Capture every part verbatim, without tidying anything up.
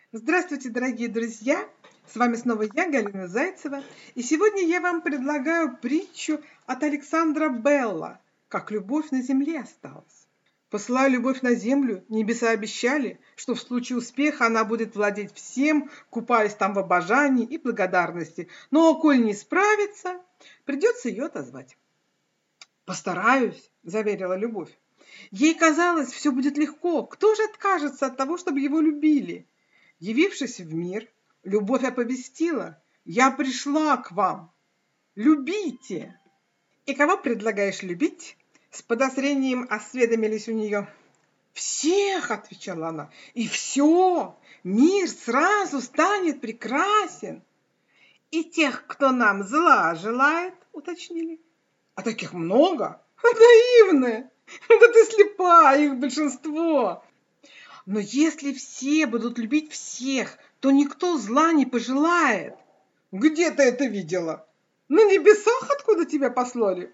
Здравствуйте, дорогие друзья! С вами снова я, Галина Зайцева, и сегодня я вам предлагаю притчу от Александра Белла «Как любовь на земле осталась». Посылая любовь на землю, небеса обещали, что в случае успеха она будет владеть всем, купаясь там в обожании и благодарности. Но, коль не справится, придется ее отозвать. «Постараюсь», — заверила любовь. Ей казалось, все будет легко. Кто же откажется от того, чтобы его любили? Явившись в мир, любовь оповестила: «Я пришла к вам. Любите!» «И кого предлагаешь любить?» С подозрением осведомились у нее. «Всех!» — отвечала она. «И все! Мир сразу станет прекрасен!» «И тех, кто нам зла желает?» — уточнили. «А таких много?» «Наивная! Да ты слепа, их большинство!» «Но если все будут любить всех, то никто зла не пожелает». «Где ты это видела? На небесах откуда тебя послали?»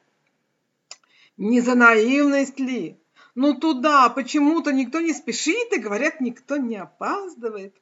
«Не за наивность ли? Ну туда почему-то никто не спешит, и, говорят, никто не опаздывает.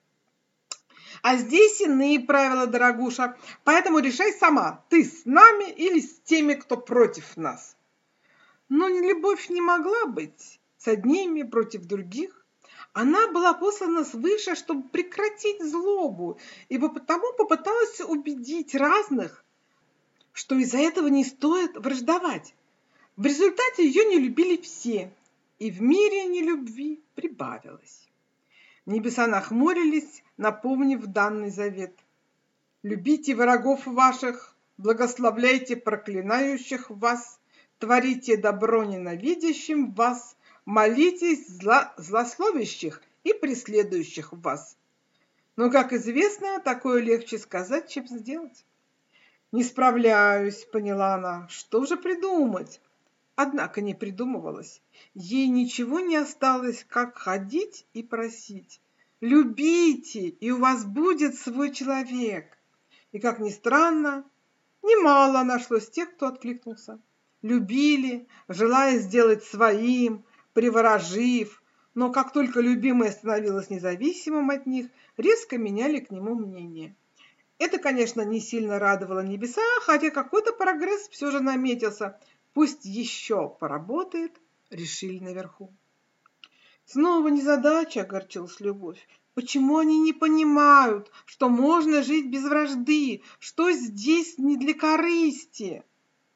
А здесь иные правила, дорогуша, поэтому решай сама, ты с нами или с теми, кто против нас». Но любовь не могла быть с одними против других. Она была послана свыше, чтобы прекратить злобу, и потому попыталась убедить разных, что из-за этого не стоит враждовать. В результате ее не любили все, и в мире нелюбви прибавилось. Небеса нахмурились, напомнив данный завет. «Любите врагов ваших, благословляйте проклинающих вас, творите добро ненавидящим вас, молитесь зло, злословящих и преследующих вас». Но, как известно, такое легче сказать, чем сделать. «Не справляюсь», — поняла она. «Что же придумать?» Однако не придумывалось. Ей ничего не осталось, как ходить и просить. «Любите, и у вас будет свой человек». И, как ни странно, немало нашлось тех, кто откликнулся. Любили, желая сделать своим, приворожив, но как только любимое становилось независимым от них, резко меняли к нему мнение. Это, конечно, не сильно радовало небеса, хотя какой-то прогресс все же наметился. Пусть еще поработает, решили наверху. Снова незадача, огорчилась любовь. Почему они не понимают, что можно жить без вражды, что здесь не для корысти?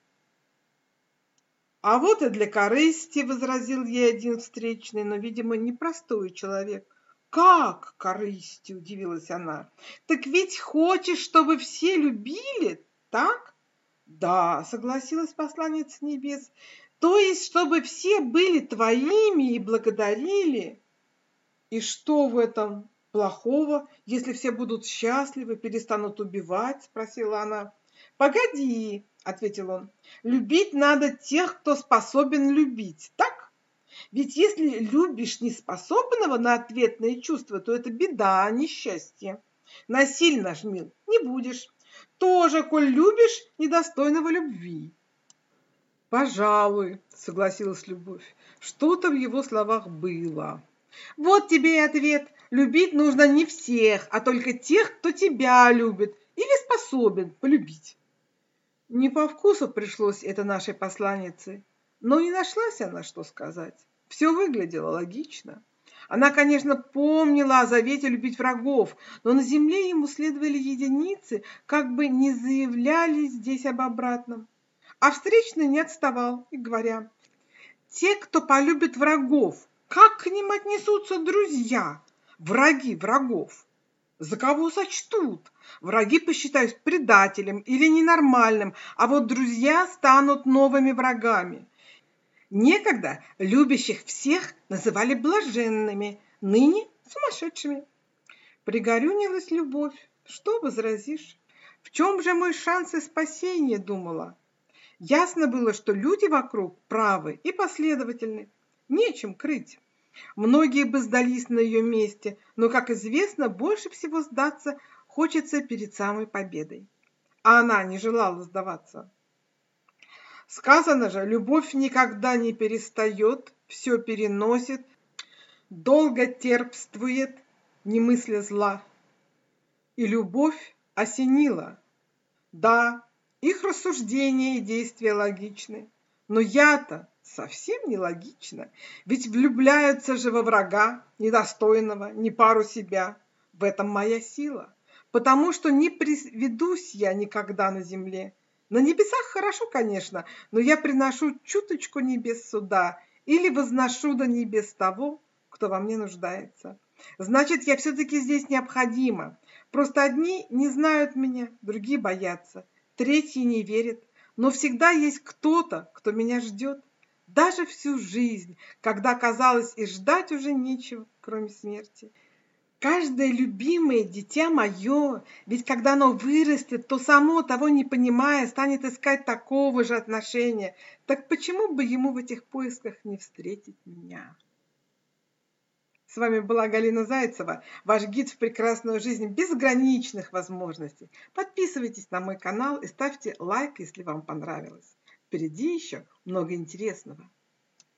«А вот и для корысти», — возразил ей один встречный, но, видимо, непростой человек. «Как корысти?» — удивилась она. «Так ведь хочешь, чтобы все любили, так?» «Да», — согласилась посланница небес, «то есть, чтобы все были твоими и благодарили». «И что в этом плохого, если все будут счастливы, перестанут убивать?» — спросила она. «Погоди», — ответил он, «любить надо тех, кто способен любить, так? Ведь если любишь неспособного на ответные чувства, то это беда, несчастье. Насильно жмил не будешь. Тоже, коль любишь недостойного любви». «Пожалуй», — согласилась любовь, что-то в его словах было. «Вот тебе и ответ. Любить нужно не всех, а только тех, кто тебя любит или способен полюбить». Не по вкусу пришлось это нашей посланнице, но не нашлась она, что сказать. Все выглядело логично. Она, конечно, помнила о завете любить врагов, но на земле ему следовали единицы, как бы не заявляли здесь об обратном. А встречный не отставал, и говоря: «Те, кто полюбит врагов, как к ним отнесутся друзья? Враги врагов за кого сочтут? Враги посчитают предателем или ненормальным, а вот друзья станут новыми врагами. Некогда любящих всех называли блаженными, ныне сумасшедшими». Пригорюнилась любовь. Что возразишь? В чем же мой шанс и спасение, думала. Ясно было, что люди вокруг правы и последовательны. Нечем крыть. Многие бы сдались на ее месте, но, как известно, больше всего сдаться хочется перед самой победой. А она не желала сдаваться. Сказано же, любовь никогда не перестает, все переносит, долго терпствует, не мысля зла. И любовь осенила. Да, их рассуждения и действия логичны, но я-то совсем не логична, ведь влюбляются же во врага, недостойного, не пару себя. В этом моя сила, потому что не приведусь я никогда на земле. На небесах хорошо, конечно, но я приношу чуточку небес сюда или возношу до небес того, кто во мне нуждается. Значит, я все-таки здесь необходима. Просто одни не знают меня, другие боятся, третьи не верят. Но всегда есть кто-то, кто меня ждет. Даже всю жизнь, когда казалось и ждать уже нечего, кроме смерти. Каждое любимое дитя мое, ведь когда оно вырастет, то само, того не понимая, станет искать такого же отношения. Так почему бы ему в этих поисках не встретить меня? С вами была Галина Зайцева, ваш гид в прекрасную жизнь безграничных возможностей. Подписывайтесь на мой канал и ставьте лайк, если вам понравилось. Впереди еще много интересного.